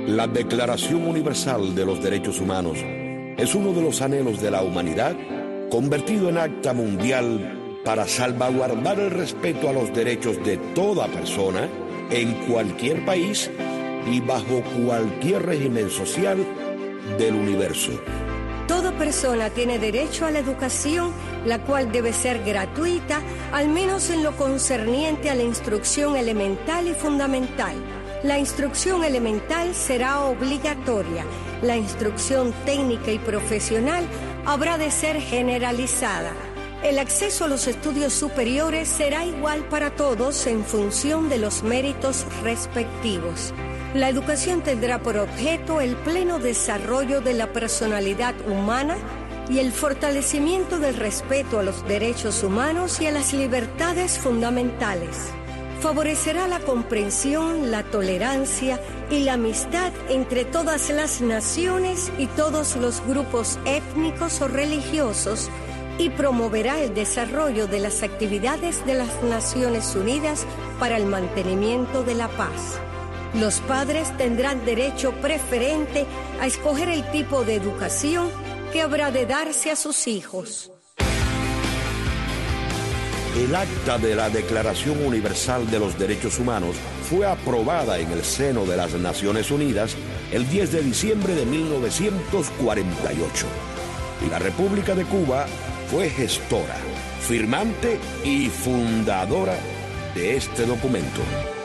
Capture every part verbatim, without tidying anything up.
La Declaración Universal de los Derechos Humanos es uno de los anhelos de la humanidad convertido en acta mundial para salvaguardar el respeto a los derechos de toda persona en cualquier país y bajo cualquier régimen social del universo. Toda persona tiene derecho a la educación, la cual debe ser gratuita, al menos en lo concerniente a la instrucción elemental y fundamental. La instrucción elemental será obligatoria. La instrucción técnica y profesional habrá de ser generalizada. El acceso a los estudios superiores será igual para todos en función de los méritos respectivos. La educación tendrá por objeto el pleno desarrollo de la personalidad humana y el fortalecimiento del respeto a los derechos humanos y a las libertades fundamentales. Favorecerá la comprensión, la tolerancia y la amistad entre todas las naciones y todos los grupos étnicos o religiosos y promoverá el desarrollo de las actividades de las Naciones Unidas para el mantenimiento de la paz. Los padres tendrán derecho preferente a escoger el tipo de educación que habrá de darse a sus hijos. El acta de la Declaración Universal de los Derechos Humanos fue aprobada en el seno de las Naciones Unidas el diez de diciembre de mil novecientos cuarenta y ocho. Y la República de Cuba fue gestora, firmante y fundadora de este documento.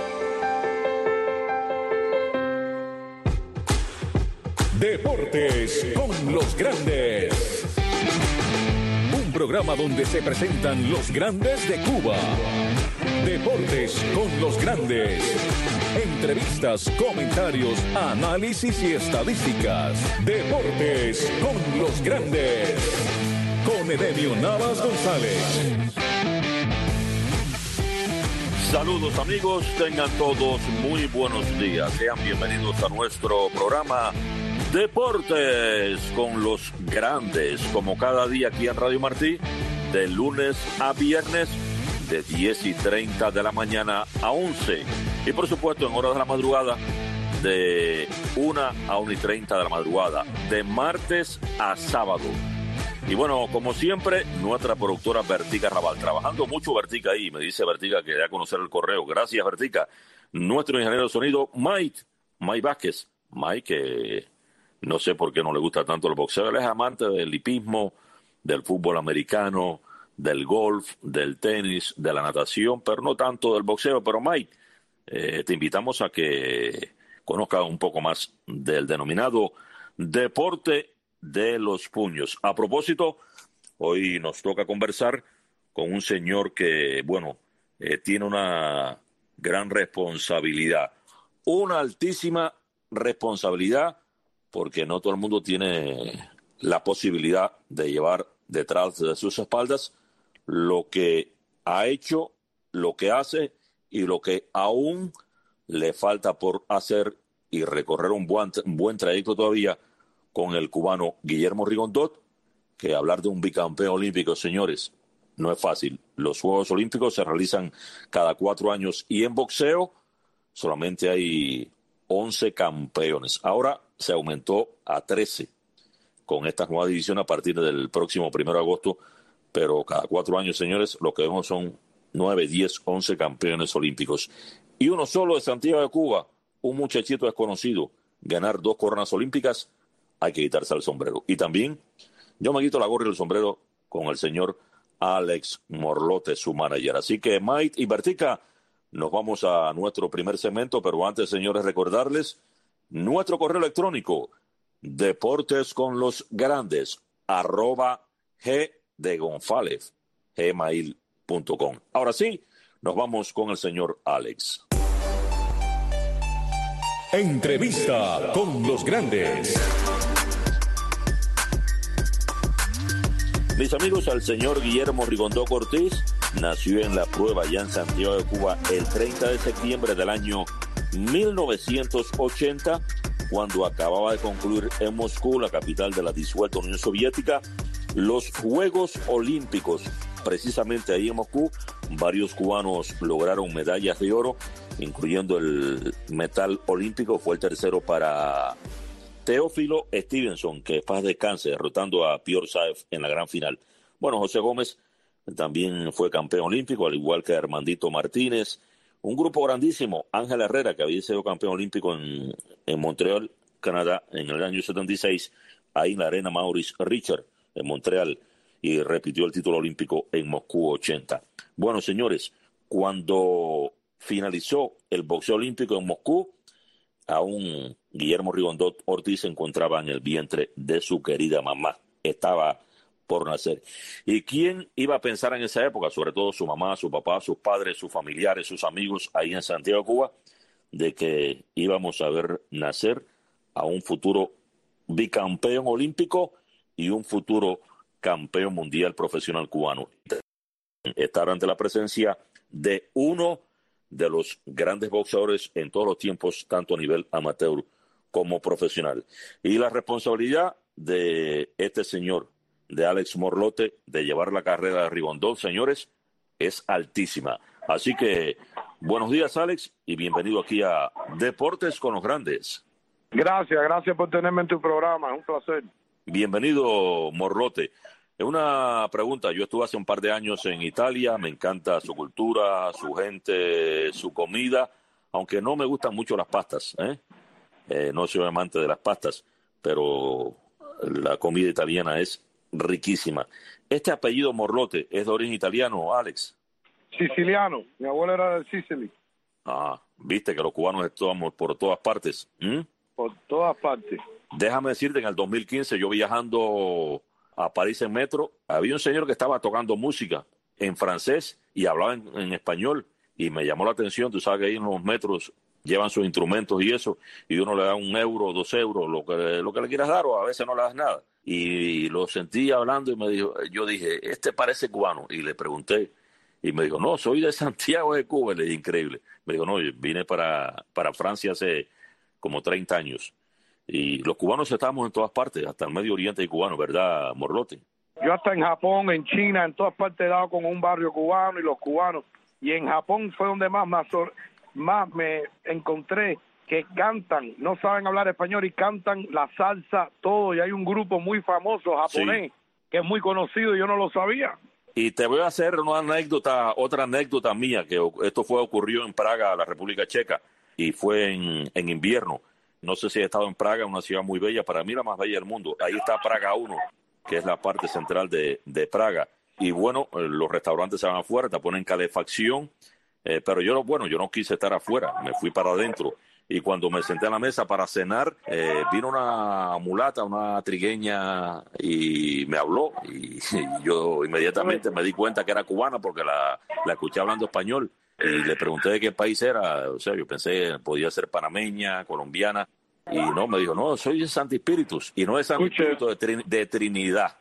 Deportes con los grandes. Un programa donde se presentan los grandes de Cuba. Deportes con los grandes. Entrevistas, comentarios, análisis y estadísticas. Deportes con los grandes. Con Edemio Navas González. Saludos amigos, tengan todos muy buenos días. Sean bienvenidos a nuestro programa Deportes con los grandes, como cada día aquí en Radio Martí, de lunes a viernes, de diez y treinta de la mañana a once. Y por supuesto en horas de la madrugada, de una a una y treinta de la madrugada, de martes a sábado. Y bueno, como siempre, nuestra productora Vertica Raval, trabajando mucho Vertica ahí, me dice Vertica que da a conocer el correo. Gracias Vertica. Nuestro ingeniero de sonido, Mike, Mike Vázquez. Mike, que no sé por qué no le gusta tanto el boxeo, él es amante del hipismo, del fútbol americano, del golf, del tenis, de la natación, pero no tanto del boxeo. Pero Mike, eh, te invitamos a que conozca un poco más del denominado deporte de los puños. A propósito, hoy nos toca conversar con un señor que, bueno, eh, tiene una gran responsabilidad, una altísima responsabilidad, porque no todo el mundo tiene la posibilidad de llevar detrás de sus espaldas lo que ha hecho, lo que hace y lo que aún le falta por hacer y recorrer un buen, un buen trayecto todavía con el cubano Guillermo Rigondot, que hablar de un bicampeón olímpico, señores, no es fácil. Los Juegos Olímpicos se realizan cada cuatro años y en boxeo solamente hay once campeones. Ahora se aumentó a trece con esta nueva división a partir del próximo primero de agosto, pero cada cuatro años, señores, lo que vemos son nueve, diez, once campeones olímpicos. Y uno solo de Santiago de Cuba, un muchachito desconocido, ganar dos coronas olímpicas, hay que quitarse el sombrero. Y también yo me quito la gorra y el sombrero con el señor Alex Morlote, su manager. Así que Mike y Vertica, nos vamos a nuestro primer segmento, pero antes, señores, recordarles nuestro correo electrónico, deportes con los grandes, arroba g de González, gmail punto com. Ahora sí, nos vamos con el señor Alex. Entrevista con los grandes. Mis amigos, el señor Guillermo Rigondot Ortiz nació en La Prueba, allá en Santiago de Cuba, el treinta de septiembre del año mil novecientos ochenta, cuando acababa de concluir en Moscú, la capital de la disuelta Unión Soviética, los Juegos Olímpicos. Precisamente ahí en Moscú, varios cubanos lograron medallas de oro incluyendo el metal olímpico. Fue el tercero para Teófilo Stevenson, que paz descanse, derrotando a Piotr Saev en la gran final. Bueno, José Gómez también fue campeón olímpico, al igual que Armandito Martínez. Un grupo grandísimo, Ángel Herrera, que había sido campeón olímpico en, en Montreal, Canadá, en el año setenta y seis, ahí en la arena Maurice Richard, en Montreal, y repitió el título olímpico en Moscú ochenta. Bueno, señores, cuando finalizó el boxeo olímpico en Moscú, aún Guillermo Rigondot Ortiz se encontraba en el vientre de su querida mamá. Estaba por nacer. ¿Y quién iba a pensar en esa época? Sobre todo su mamá, su papá, sus padres, sus familiares, sus amigos ahí en Santiago de Cuba, de que íbamos a ver nacer a un futuro bicampeón olímpico y un futuro campeón mundial profesional cubano. Estar ante la presencia de uno de los grandes boxeadores en todos los tiempos, tanto a nivel amateur como profesional. Y la responsabilidad de este señor, de Alex Morlote, de llevar la carrera de Rigondot, señores, es altísima. Así que, buenos días, Alex, y bienvenido aquí a Deportes con los Grandes. Gracias, gracias por tenerme en tu programa, es un placer. Bienvenido, Morlote. Una pregunta, yo estuve hace un par de años en Italia, me encanta su cultura, su gente, su comida, aunque no me gustan mucho las pastas, ¿eh? Eh, no soy amante de las pastas, pero la comida italiana es riquísima. ¿Este apellido Morlote es de origen italiano, Alex? Siciliano, mi abuelo era de Sicily. Ah, viste que los cubanos estamos por todas partes. ¿Mm? Por todas partes. Déjame decirte, en el dos mil quince, yo viajando a París en metro, había un señor que estaba tocando música en francés y hablaba en, en español, y me llamó la atención. Tú sabes que ahí en los metros llevan sus instrumentos y eso, y uno le da un euro, dos euros, lo que, lo que le quieras dar, o a veces no le das nada. Y, y lo sentí hablando y me dijo, yo dije, este parece cubano, y le pregunté, y me dijo, no, soy de Santiago de Cuba. Y le dije, increíble. Me dijo, no, yo vine para, para Francia hace como treinta años. Y los cubanos estamos en todas partes, hasta el Medio Oriente y cubano, ¿verdad, Morlote? Yo hasta en Japón, en China, en todas partes he dado con un barrio cubano y los cubanos. Y en Japón fue donde más, más, más me encontré que cantan, no saben hablar español y cantan la salsa, todo. Y hay un grupo muy famoso japonés, sí, que es muy conocido y yo no lo sabía. Y te voy a hacer una anécdota, otra anécdota mía, que esto fue ocurrió en Praga, la República Checa, y fue en, en invierno. No sé si he estado en Praga, una ciudad muy bella, para mí la más bella del mundo. Ahí está Praga uno, que es la parte central de, de Praga. Y bueno, los restaurantes se van afuera, te ponen calefacción, eh, pero yo, bueno, yo no quise estar afuera, me fui para adentro. Y cuando me senté a la mesa para cenar, eh, vino una mulata, una trigueña, y me habló. Y, y yo inmediatamente me di cuenta que era cubana porque la, la escuché hablando español. Y le pregunté de qué país era. O sea, yo pensé podía ser panameña, colombiana, y no, me dijo, no, soy de Santi Espíritus, y no de Santi Espíritus, de, Trin- de Trinidad.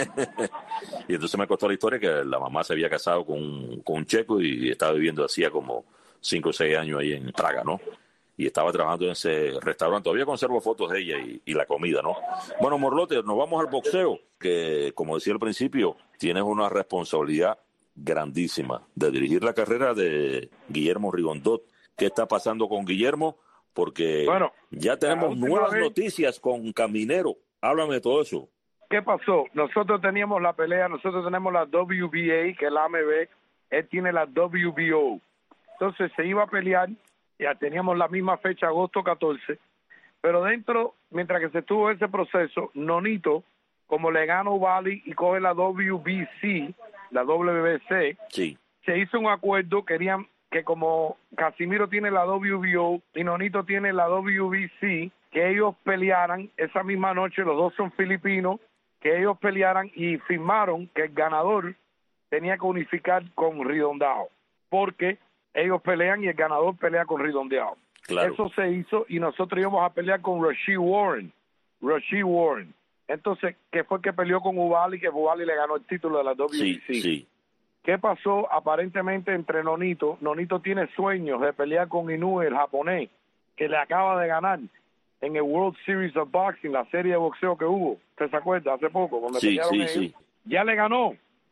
Y entonces me costó la historia que la mamá se había casado con un, con un checo y estaba viviendo hacía como cinco o seis años ahí en Praga, ¿no? Y estaba trabajando en ese restaurante. Todavía conservo fotos de ella y, y la comida, ¿no? Bueno, Morlote, nos vamos al boxeo, que como decía al principio, tienes una responsabilidad grandísima de dirigir la carrera de Guillermo Rigondot. ¿Qué está pasando con Guillermo? Porque bueno, ya tenemos nuevas vez, noticias con Caminero. Háblame de todo eso. ¿Qué pasó? Nosotros teníamos la pelea, nosotros tenemos la W B A, que es la A M B, él tiene la W B O. Entonces se iba a pelear, ya teníamos la misma fecha, agosto catorce, pero dentro, mientras que se estuvo ese proceso, Nonito, como le gana O'Malley y coge la W B C, la W B C, sí, se hizo un acuerdo, querían que como Casimiro tiene la W B O y Nonito tiene la W B C, que ellos pelearan esa misma noche, los dos son filipinos, que ellos pelearan y firmaron que el ganador tenía que unificar con Ridondao, porque ellos pelean y el ganador pelea con Ridondao. Claro. Eso se hizo y nosotros íbamos a pelear con Rashid Warren, Rashid Warren. Entonces, que fue que peleó con O'Malley, que O'Malley le ganó el título de la W B C. Sí, sí. ¿Qué pasó? Aparentemente entre Nonito, Nonito tiene sueños de pelear con Inoue, el japonés, que le acaba de ganar en el World Series of Boxing, la serie de boxeo que hubo. ¿Usted se acuerda? Hace poco, cuando sí, pelearon sí, ellos. Sí. Ya le ganó,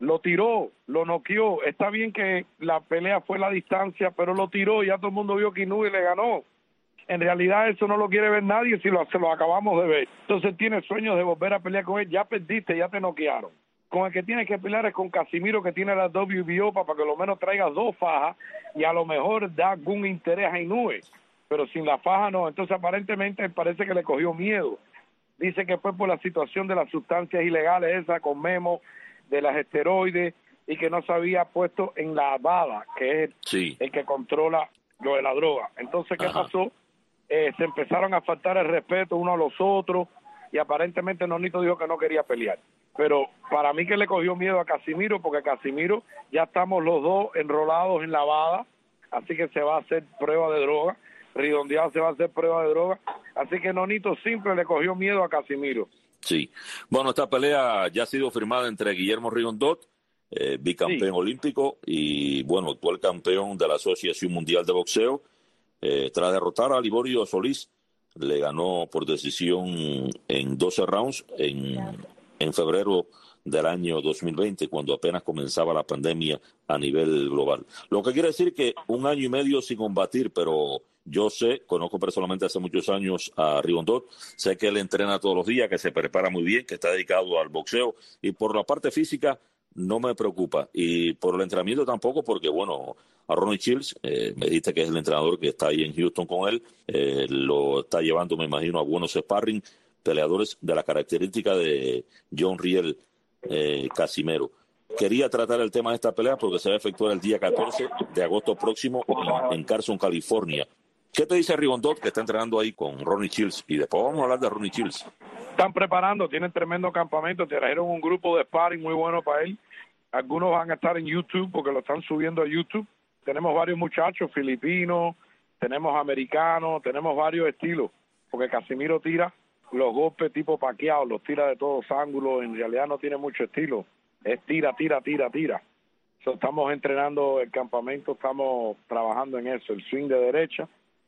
lo tiró, lo noqueó. Está bien que la pelea fue la distancia, pero lo tiró y ya todo el mundo vio que Inoue le ganó. En realidad eso no lo quiere ver nadie si lo, se lo acabamos de ver. Entonces tiene sueños de volver a pelear con él. Ya perdiste, ya te noquearon. Con el que tienes que pelear es con Casimiro, que tiene la W B O, para que lo menos traiga dos fajas y a lo mejor da algún interés a Inoue. Pero sin la faja no. Entonces aparentemente parece que le cogió miedo. Dice que fue por la situación de las sustancias ilegales esa con Memo, de las esteroides, y que no se había puesto en la bala, que es el, sí. el que controla lo de la droga. Entonces, ¿qué Ajá. pasó? Eh, se empezaron a faltar el respeto unos a los otros, y aparentemente Nonito dijo que no quería pelear. Pero para mí que le cogió miedo a Casimiro, porque Casimiro ya estamos los dos enrolados en la bala, así que se va a hacer prueba de droga. Redondeado se va a hacer prueba de droga, así que Nonito simple le cogió miedo a Casimiro. Sí, bueno, esta pelea ya ha sido firmada entre Guillermo Rigondot, eh, bicampeón sí. olímpico y, bueno, actual campeón de la Asociación Mundial de Boxeo. Eh, tras derrotar a Liborio Solís, le ganó por decisión en doce rounds en, en febrero del año dos mil veinte, cuando apenas comenzaba la pandemia a nivel global. Lo que quiere decir que un año y medio sin combatir, pero yo sé, conozco personalmente hace muchos años a Rigondot, sé que él entrena todos los días, que se prepara muy bien, que está dedicado al boxeo, y por la parte física no me preocupa, y por el entrenamiento tampoco, porque bueno, a Ronnie Shields, eh, me dijiste que es el entrenador que está ahí en Houston con él, eh, lo está llevando, me imagino, a buenos sparring, peleadores de la característica de John Riel eh, Casimero. Quería tratar el tema de esta pelea porque se va a efectuar el día catorce de agosto próximo en, en Carson, California. ¿Qué te dice Rigondot, que está entrenando ahí con Ronnie Shields? Y después vamos a hablar de Ronnie Shields. Están preparando, tienen tremendo campamento, trajeron un grupo de sparring muy bueno para él. Algunos van a estar en YouTube porque lo están subiendo a YouTube. Tenemos varios muchachos filipinos, tenemos americanos, tenemos varios estilos, porque Casimiro tira los golpes tipo paqueados, los tira de todos ángulos, en realidad no tiene mucho estilo, es tira, tira, tira, tira. So, estamos entrenando el campamento, estamos trabajando en eso, el swing de derecha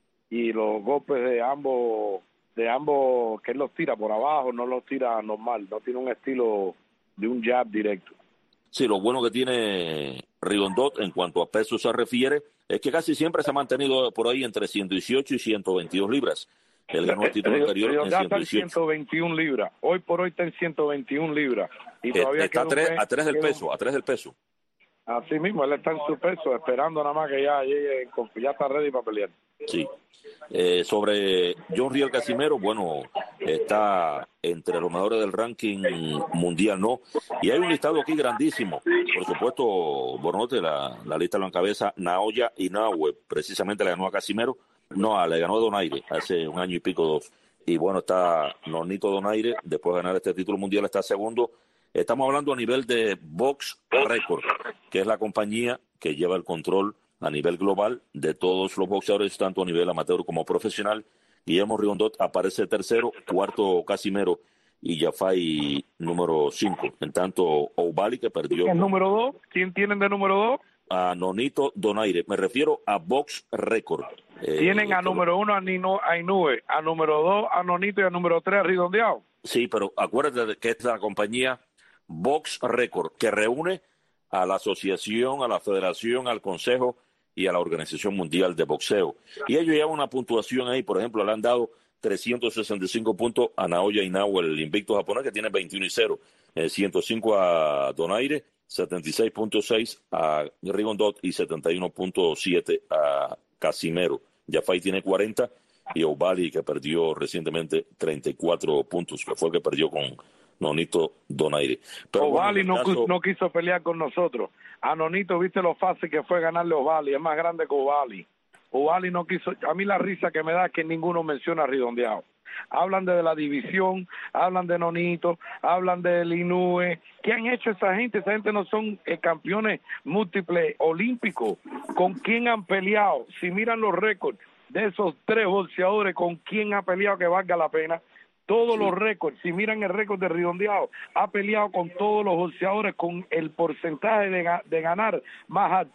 y los golpes de ambos, de ambos, que él los tira por abajo, no los tira normal, no tiene un estilo de un jab directo. Sí, lo bueno que tiene Rigondot en cuanto a peso se refiere es que casi siempre se ha mantenido por ahí entre ciento dieciocho y ciento veintidós libras. Él ganó el título anterior en ciento dieciocho. ciento veintiún libras. Hoy por hoy está en ciento veintiún libras. Y todavía está a tres, a tres del peso, a tres del peso. Así mismo, él está en su peso, esperando nada más que ya llegue, ya está ready para pelear. Sí. Eh, sobre John Riel Casimero, bueno, está entre los mejores del ranking mundial, ¿no? Y hay un listado aquí grandísimo. Por supuesto, Bornote, la, la lista lo encabeza Naoya Inoue, precisamente le ganó a Casimero. No, le ganó a Donaire hace un año y pico, dos. Y bueno, está Nonito Donaire, después de ganar este título mundial, está segundo. Estamos hablando a nivel de Box Record, que es la compañía que lleva el control a nivel global de todos los boxeadores, tanto a nivel amateur como profesional. Guillermo Rigondot aparece tercero, cuarto Casimero y Yafai número cinco. En tanto, O'Bali, que perdió... ¿El número dos? ¿Quién tienen de número dos? A Nonito Donaire. Me refiero a Box Record. Eh, Tienen a número uno a, Nino, a Inoue, a número dos a Nonito y a número tres a Redondeado. Sí, pero acuérdate de que es la compañía Box Record, que reúne a la asociación, a la federación, al consejo y a la Organización Mundial de Boxeo. Y ellos llevan una puntuación ahí, por ejemplo, le han dado trescientos sesenta y cinco puntos a Naoya Inoue, el invicto japonés, que tiene veintiuno y cero, eh, ciento cinco a Donaire, setenta y seis punto seis a Rigondot y setenta y uno punto siete a Casimero. Yafai tiene cuarenta y O'Bali, que perdió recientemente, treinta y cuatro puntos, que fue el que perdió con Nonito Donaire. Pero O'Bali bueno, no, caso... no quiso pelear con nosotros. A Nonito, viste lo fácil que fue ganarle a O'Bali, es más grande que O'Bali. O'Bali no quiso, a mí la risa que me da es que ninguno menciona a Redondeado. Hablan de la división, hablan de Nonito, hablan del Inoue. ¿Qué han hecho esa gente? Esa gente no son eh, campeones múltiples olímpicos. ¿Con quién han peleado? Si miran los récords de esos tres boxeadores, ¿con quién ha peleado que valga la pena? Todos sí. Los récords, si miran el récord de Redondeado, ha peleado con todos los boxeadores con el porcentaje de, de ganar más alto.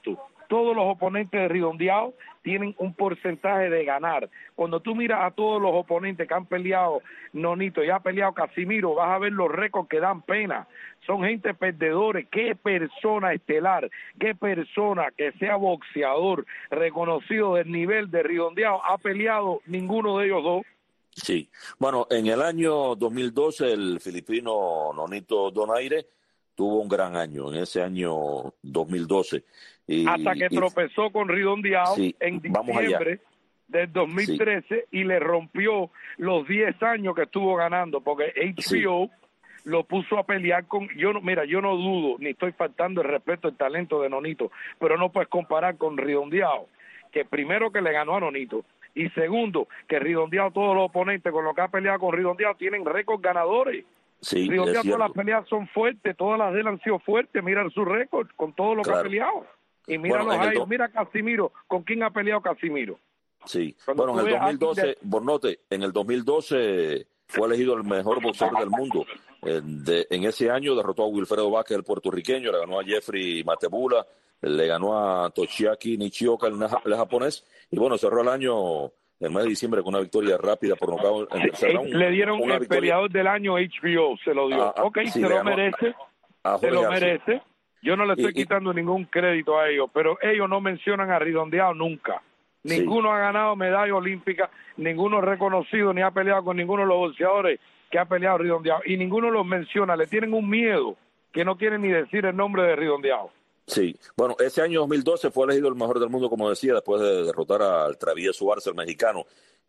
todos los oponentes de Redondeado tienen un porcentaje de ganar. Cuando tú miras a todos los oponentes que han peleado Nonito y ha peleado Casimiro, vas a ver los récords que dan pena. Son gente perdedores. ¿Qué persona estelar, qué persona que sea boxeador reconocido del nivel de Redondeado ha peleado ninguno de ellos dos? Sí. Bueno, en el año dos mil doce el filipino Nonito Donaire tuvo un gran año, en ese año dos mil doce. Y, Hasta que y, tropezó con Redondeado sí, en diciembre del dos mil trece, sí, y le rompió los diez años que estuvo ganando, porque H B O sí. lo puso a pelear con... yo no, Mira, yo no dudo, ni estoy faltando el respeto al talento de Nonito, pero no puedes comparar con Redondeado, que primero que le ganó a Nonito, y segundo, que Redondeado, todos los oponentes con los que ha peleado con Redondeado tienen récords ganadores. Sí, Redondeado, todas las peleas son fuertes, todas las de él han sido fuertes, mira su récord con todo lo claro. que ha peleado. Y mira bueno, los años, do... mira Casimiro, ¿con quién ha peleado Casimiro? Sí, Cuando bueno, en el dos mil doce, de... Bornote, en el dos mil doce fue elegido el mejor boxeador del mundo. En, de, en ese año derrotó a Wilfredo Vázquez, el puertorriqueño, le ganó a Jeffrey Matebula, le ganó a Toshiaki Nishioka, el, el japonés, y bueno, cerró el año... el mes de diciembre con una victoria rápida por nocaut en tercer round. Le dieron una el victoria... peleador del año H B O, se lo dio. Ah, ok, sí, se lo merece, a, a se lo Arce. merece. Yo no le estoy y, quitando y... ningún crédito a ellos, pero ellos no mencionan a Redondeado nunca. Ninguno sí. ha ganado medalla olímpica, ninguno es reconocido ni ha peleado con ninguno de los boxeadores que ha peleado Redondeado, y ninguno los menciona, le tienen un miedo que no quieren ni decir el nombre de Redondeado. Sí, bueno, ese año dos mil doce fue elegido el mejor del mundo, como decía, después de derrotar al Travieso Arce, el mexicano.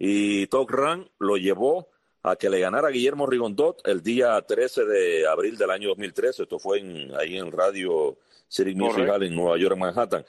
Y Top Rank lo llevó a que le ganara a Guillermo Rigondot el día trece de abril del año dos mil trece. Esto fue en, ahí en Radio City Music Hall en Nueva York, en Manhattan.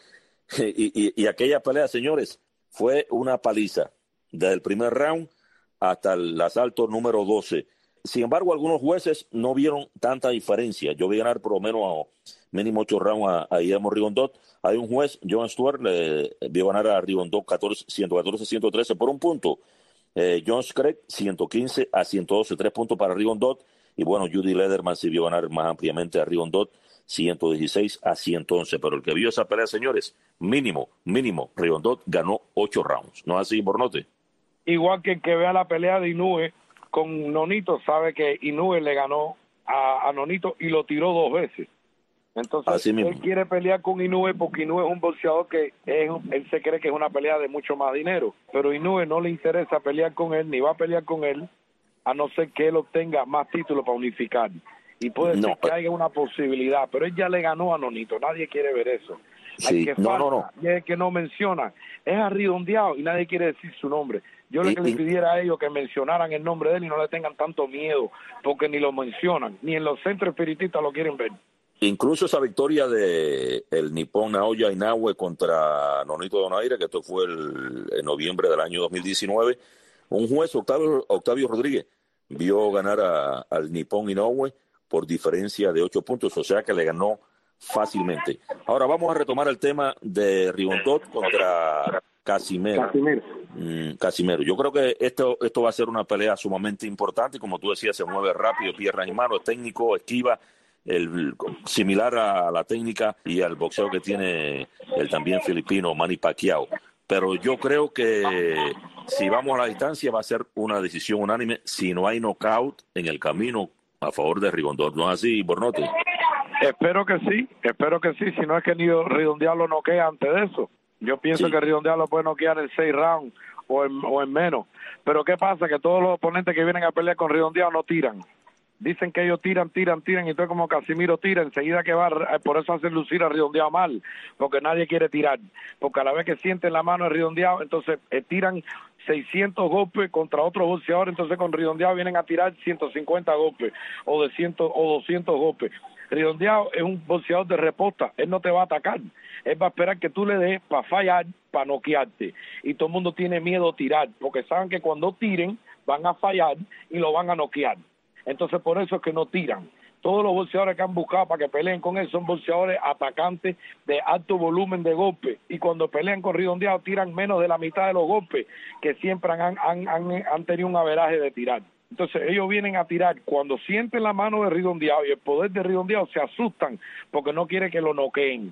Y, y, y aquella pelea, señores, fue una paliza, desde el primer round hasta el asalto número doce. Sin embargo, algunos jueces no vieron tanta diferencia. Yo vi ganar por lo menos a mínimo ocho rounds a, a Guillermo Rigondot. Hay un juez, John Stewart, le vio ganar a Rigondot ciento catorce a ciento trece por un punto. Eh, John Craig, ciento quince a ciento doce, tres puntos para Rigondot. Y bueno, Judy Lederman sí vio ganar más ampliamente a Rigondot, ciento dieciséis a ciento once. Pero el que vio esa pelea, señores, mínimo, mínimo, Rigondot ganó ocho rounds. ¿No es así, Bornote? Igual que el que vea la pelea de Inoue con Nonito, sabe que Inoue le ganó a, a Nonito y lo tiró dos veces. Entonces, él quiere pelear con Inoue porque Inoue es un boxeador que es, él se cree que es una pelea de mucho más dinero, pero Inoue no le interesa pelear con él, ni va a pelear con él, a no ser que él obtenga más títulos para unificar. Y puede no. ser que haya una posibilidad, pero él ya le ganó a Nonito, nadie quiere ver eso. Sí. Hay que no, falta, no, no. Y es que no menciona, es Redondeado y nadie quiere decir su nombre. Yo le, y, le pidiera a ellos que mencionaran el nombre de él y no le tengan tanto miedo, porque ni lo mencionan, ni en los centros espiritistas lo quieren ver. Incluso esa victoria de el Nippon Naoya Inoue contra Nonito Donaire, que esto fue el, en noviembre del año dos mil diecinueve, un juez, Octavio, Octavio Rodríguez, vio ganar a, al Nippon Inoue por diferencia de ocho puntos, o sea que le ganó fácilmente. Ahora vamos a retomar el tema de Rigondot contra Casimero. Casimero. Mm, Casimero. Yo creo que esto, esto va a ser una pelea sumamente importante, como tú decías, se mueve rápido, piernas y manos, técnico, esquiva, el, similar a la técnica y al boxeo que tiene el también filipino Manny Pacquiao. Pero yo creo que si vamos a la distancia va a ser una decisión unánime si no hay knockout en el camino a favor de Rigondot. ¿No es así, Bornote? Espero que sí, espero que sí, si no es que ni Redondeado lo noquea antes de eso. Yo pienso sí. que Redondeado lo puede noquear en seis rounds o en, o en menos. Pero ¿qué pasa? Que todos los oponentes que vienen a pelear con Redondeado no tiran. Dicen que ellos tiran, tiran, tiran, y entonces como Casimiro tira, enseguida que va, por eso hacen lucir a Redondeado mal, porque nadie quiere tirar, porque a la vez que sienten la mano de Redondeado, entonces eh, tiran seiscientos golpes contra otros boxeadores, entonces con Redondeado vienen a tirar ciento cincuenta golpes, o de cien o doscientos golpes. Redondeado es un boxeador de respuesta, él no te va a atacar, él va a esperar que tú le des para fallar, para noquearte, y todo el mundo tiene miedo a tirar, porque saben que cuando tiren, van a fallar y lo van a noquear. Entonces por eso es que no tiran. Todos los boxeadores que han buscado para que peleen con él son boxeadores atacantes de alto volumen de golpes, y cuando pelean con Redondeado tiran menos de la mitad de los golpes que siempre han, han, han, han tenido un averaje de tirar. Entonces ellos vienen a tirar, cuando sienten la mano de Redondeado y el poder de Redondeado se asustan porque no quieren que lo noqueen.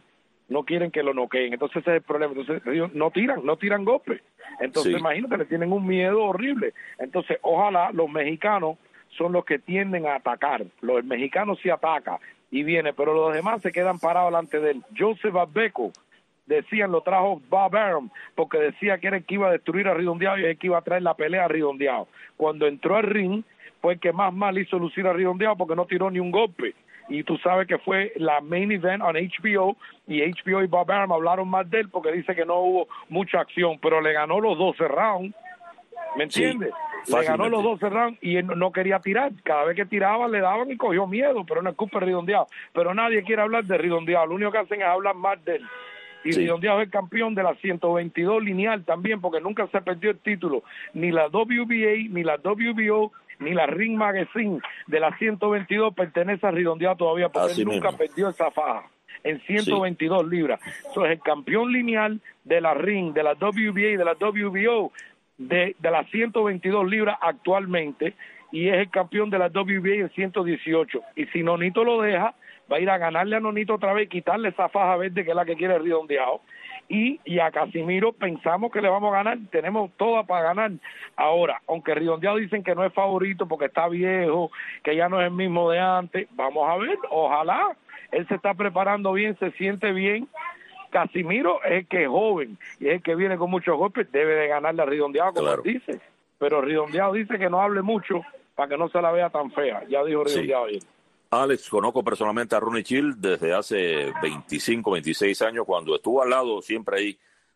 no quieren que lo noqueen. Entonces ese es el problema. Entonces ellos no tiran, no tiran golpes. Entonces sí. Imagínate, le tienen un miedo horrible. Entonces ojalá los mexicanos son los que tienden a atacar. Los mexicanos sí atacan y viene, pero los demás se quedan parados delante de él. Joseph Abeco, decían, lo trajo Bob Arum, porque decía que era el que iba a destruir a Redondeado y el que iba a traer la pelea a Redondeado. Cuando entró al ring, fue el que más mal hizo lucir a Redondeado porque no tiró ni un golpe. Y tú sabes que fue la main event on H B O, y H B O y Bob Arum hablaron más de él porque dice que no hubo mucha acción, pero le ganó los doce rounds, ¿me entiendes? Sí, le ganó los doce rounds y él no quería tirar. Cada vez que tiraba le daban y cogió miedo, pero no es culpa de Redondeado. Pero nadie quiere hablar de Redondeado, lo único que hacen es hablar más de él. Y sí. Redondeado es el campeón de la ciento veintidós lineal también, porque nunca se perdió el título, ni la W B A, ni la W B O, ni la Ring Magazine de la ciento veintidós pertenece a Redondeado todavía, porque Así él nunca mismo. perdió esa faja en ciento veintidós sí. libras. Eso es el campeón lineal de la Ring, de la W B A y de la W B O de, de las ciento veintidós libras actualmente, y es el campeón de la W B A en ciento dieciocho. Y si Nonito lo deja, va a ir a ganarle a Nonito otra vez y quitarle esa faja verde que es la que quiere Redondeado. Y, y a Casimiro pensamos que le vamos a ganar, tenemos toda para ganar. Ahora, aunque Redondeado dicen que no es favorito porque está viejo, que ya no es el mismo de antes, vamos a ver, ojalá. Él se está preparando bien, se siente bien. Casimiro es el que es joven y es el que viene con muchos golpes, debe de ganarle a Redondeado, como claro. él dice. Pero Redondeado dice que no hable mucho para que no se la vea tan fea, ya dijo Redondeado sí. bien. Alex, conozco personalmente a Ronnie Child desde hace veinticinco, veintiséis años, cuando estuvo al lado siempre ahí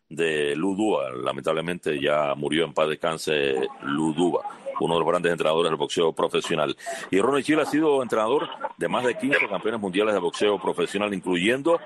de Lou Duva. Lamentablemente ya murió, en paz descanse Lou Duva, uno de los grandes entrenadores del boxeo profesional. Y Ronnie Child ha sido entrenador de más de quince campeones mundiales de boxeo profesional, incluyendo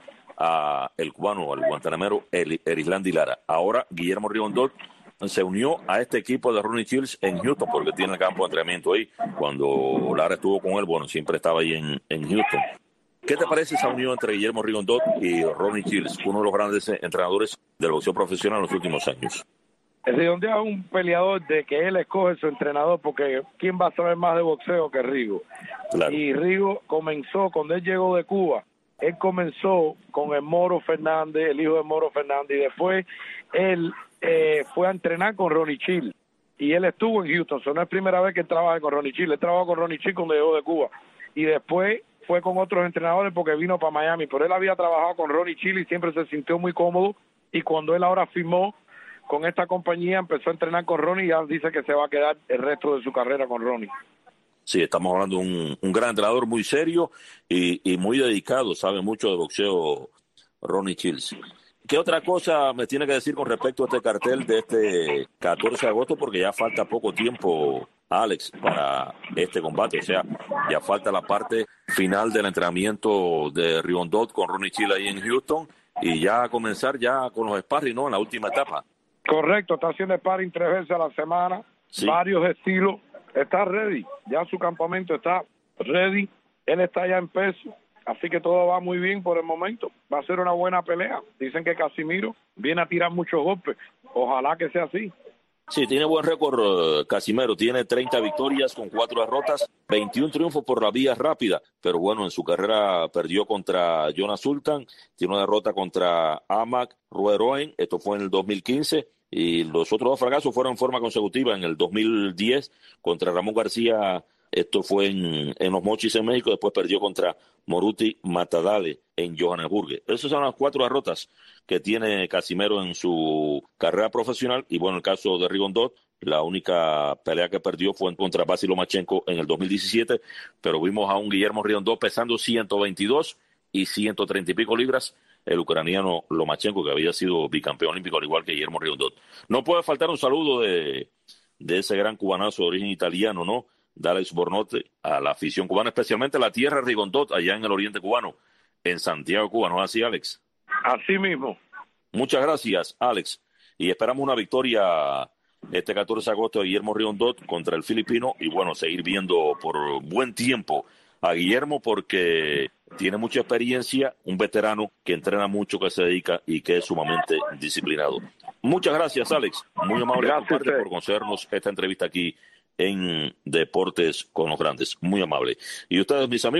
a el cubano, al guantanamero Erislandy Lara. Ahora Guillermo Rigondeaux se unió a este equipo de Ronnie Child en Houston, porque tiene el campo de entrenamiento ahí. Cuando Lara estuvo con él, bueno, siempre estaba ahí en, en Houston. ¿Qué te parece esa unión entre Guillermo Rigondeaux y Ronnie Child, uno de los grandes entrenadores del boxeo profesional en los últimos años? Rigondeaux es un peleador de que él escoge su entrenador, porque ¿quién va a saber más de boxeo que Rigo? Claro. Y Rigo comenzó, cuando él llegó de Cuba, él comenzó con el Moro Fernández, el hijo de Moro Fernández, y después él eh, fue a entrenar con Ronnie Child, y él estuvo en Houston. So, no es primera vez que él trabaja con Ronnie Child, él trabajó con Ronnie Child cuando llegó de Cuba, y después fue con otros entrenadores porque vino para Miami, pero él había trabajado con Ronnie Child y siempre se sintió muy cómodo, y cuando él ahora firmó con esta compañía, empezó a entrenar con Ronnie, y ya dice que se va a quedar el resto de su carrera con Ronnie. Sí, estamos hablando de un, un gran entrenador muy serio y, y muy dedicado, sabe mucho de boxeo Ronnie Child. ¿Qué otra cosa me tiene que decir con respecto a este cartel de este catorce de agosto? Porque ya falta poco tiempo, Alex, para este combate. O sea, ya falta la parte final del entrenamiento de Rigondeaux con Ronnie Child ahí en Houston, y ya a comenzar ya con los sparring, ¿no? En la última etapa. Correcto, está haciendo sparring tres veces a la semana, sí. varios estilos. Está ready, ya su campamento está ready, él está ya en peso, así que todo va muy bien por el momento. Va a ser una buena pelea. Dicen que Casimiro viene a tirar muchos golpes, ojalá que sea así. Sí, tiene buen récord Casimiro, tiene treinta victorias con cuatro derrotas, veintiún triunfos por la vía rápida, pero bueno, en su carrera perdió contra Jonas Sultan, tiene una derrota contra Amak Rueroen, esto fue en el dos mil quince, y los otros dos fracasos fueron en forma consecutiva en el dos mil diez contra Ramón García, esto fue en, en Los Mochis en México, después perdió contra Moruti Matadale en Johannesburgo. Esas son las cuatro derrotas que tiene Casimiro en su carrera profesional, y bueno, en el caso de Rigondeaux, la única pelea que perdió fue contra Basil Lomachenko en el dos mil diecisiete, pero vimos a un Guillermo Rigondeaux pesando ciento veintidós y ciento treinta y pico libras, el ucraniano Lomachenko, que había sido bicampeón olímpico al igual que Guillermo Rigondeaux. No puede faltar un saludo de, de ese gran cubanazo de origen italiano, ¿no? De Alex Bornote, a la afición cubana, especialmente a la tierra Rigondeaux, allá en el oriente cubano, en Santiago, Cuba, ¿no es así, Alex? Así mismo. Muchas gracias, Alex, y esperamos una victoria este catorce de agosto de Guillermo Rigondeaux contra el filipino, y bueno, seguir viendo por buen tiempo a Guillermo, porque tiene mucha experiencia, un veterano que entrena mucho, que se dedica y que es sumamente disciplinado. Muchas gracias, Alex, muy amable de tu parte por concedernos esta entrevista aquí en Deportes con los Grandes, muy amable. Y ustedes, mis amigos,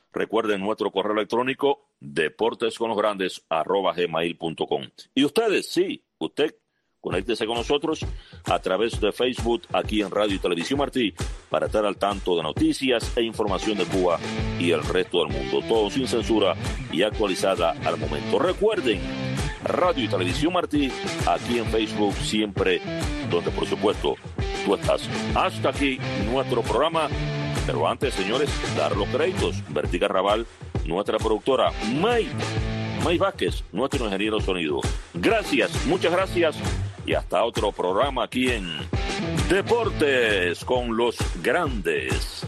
Recuerden nuestro correo electrónico deportesconlosgrandes arroba gmail punto com. Y ustedes, sí, usted conéctese con nosotros a través de Facebook aquí en Radio y Televisión Martí para estar al tanto de noticias e información de Cuba y el resto del mundo. Todo sin censura y actualizada al momento. Recuerden, Radio y Televisión Martí aquí en Facebook siempre, donde por supuesto tú estás. Hasta aquí nuestro programa. Pero antes, señores, dar los créditos. Vertiga Raval, nuestra productora. May, May Vázquez, nuestro ingeniero de sonido. Gracias, muchas gracias. Y hasta otro programa aquí en Deportes con los Grandes.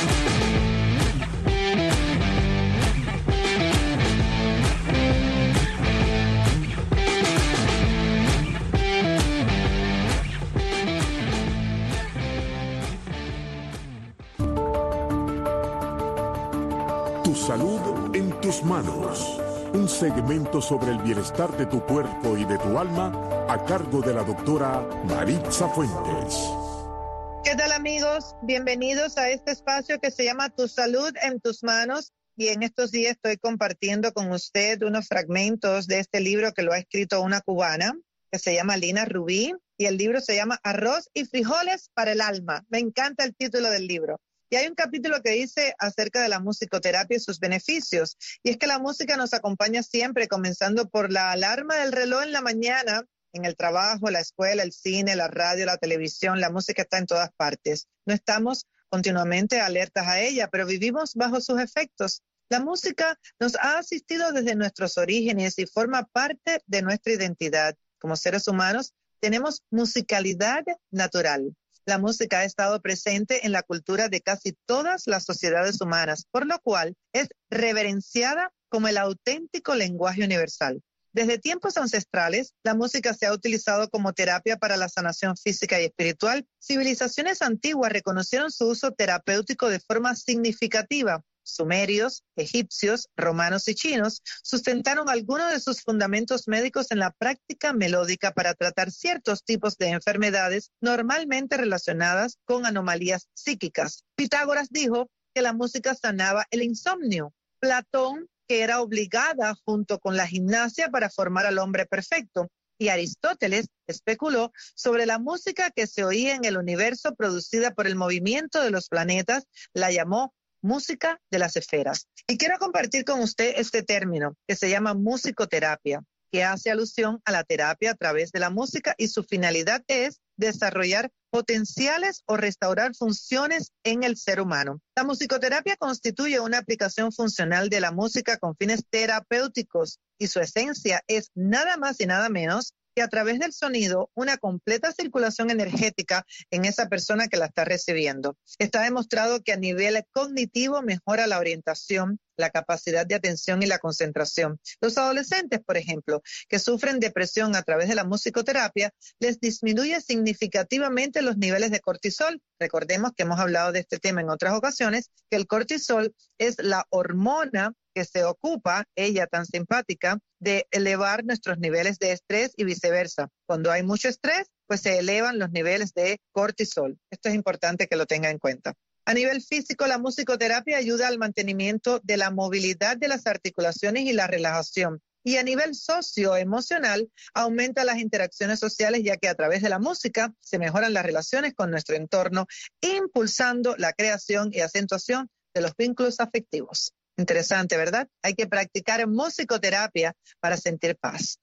Tu salud en tus manos. Un segmento sobre el bienestar de tu cuerpo y de tu alma a cargo de la doctora Maritza Fuentes. ¿Qué tal, amigos? Bienvenidos a este espacio que se llama Tu salud en tus manos. Y en estos días estoy compartiendo con usted unos fragmentos de este libro que lo ha escrito una cubana que se llama Lina Rubí. Y el libro se llama Arroz y frijoles para el alma. Me encanta el título del libro. Y hay un capítulo que dice acerca de la musicoterapia y sus beneficios. Y es que la música nos acompaña siempre, comenzando por la alarma del reloj en la mañana, en el trabajo, la escuela, el cine, la radio, la televisión. La música está en todas partes. No estamos continuamente alertas a ella, pero vivimos bajo sus efectos. La música nos ha asistido desde nuestros orígenes y forma parte de nuestra identidad. Como seres humanos, tenemos musicalidad natural. La música ha estado presente en la cultura de casi todas las sociedades humanas, por lo cual es reverenciada como el auténtico lenguaje universal. Desde tiempos ancestrales, la música se ha utilizado como terapia para la sanación física y espiritual. Civilizaciones antiguas reconocieron su uso terapéutico de forma significativa. Sumerios, egipcios, romanos y chinos sustentaron algunos de sus fundamentos médicos en la práctica melódica para tratar ciertos tipos de enfermedades normalmente relacionadas con anomalías psíquicas. Pitágoras dijo que la música sanaba el insomnio. Platón, que era obligada junto con la gimnasia para formar al hombre perfecto. Y Aristóteles especuló sobre la música que se oía en el universo producida por el movimiento de los planetas, la llamó música de las esferas. Y quiero compartir con usted este término que se llama musicoterapia, que hace alusión a la terapia a través de la música y su finalidad es desarrollar potenciales o restaurar funciones en el ser humano. La musicoterapia constituye una aplicación funcional de la música con fines terapéuticos y su esencia es nada más y nada menos que a través del sonido una completa circulación energética en esa persona que la está recibiendo. Está demostrado que a nivel cognitivo mejora la orientación, la capacidad de atención y la concentración. Los adolescentes, por ejemplo, que sufren depresión a través de la musicoterapia, les disminuye significativamente los niveles de cortisol. Recordemos que hemos hablado de este tema en otras ocasiones, que el cortisol es la hormona que se ocupa, ella tan simpática, de elevar nuestros niveles de estrés y viceversa. Cuando hay mucho estrés, pues se elevan los niveles de cortisol. Esto es importante que lo tenga en cuenta. A nivel físico, la musicoterapia ayuda al mantenimiento de la movilidad de las articulaciones y la relajación. Y a nivel socioemocional, aumenta las interacciones sociales, ya que a través de la música se mejoran las relaciones con nuestro entorno, impulsando la creación y acentuación de los vínculos afectivos. Interesante, ¿verdad? Hay que practicar musicoterapia para sentir paz.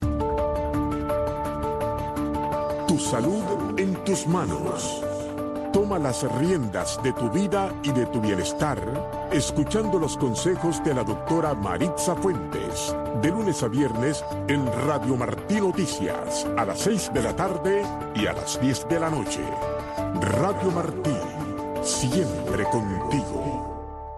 Tu salud en tus manos. Toma las riendas de tu vida y de tu bienestar, escuchando los consejos de la doctora Maritza Fuentes, de lunes a viernes en Radio Martí Noticias, a las seis de la tarde y a las diez de la noche. Radio Martí, siempre contigo.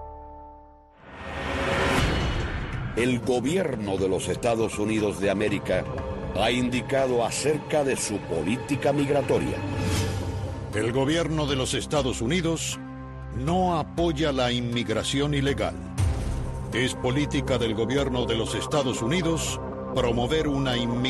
El gobierno de los Estados Unidos de América ha indicado acerca de su política migratoria. El gobierno de los Estados Unidos no apoya la inmigración ilegal. Es política del gobierno de los Estados Unidos promover una inmigración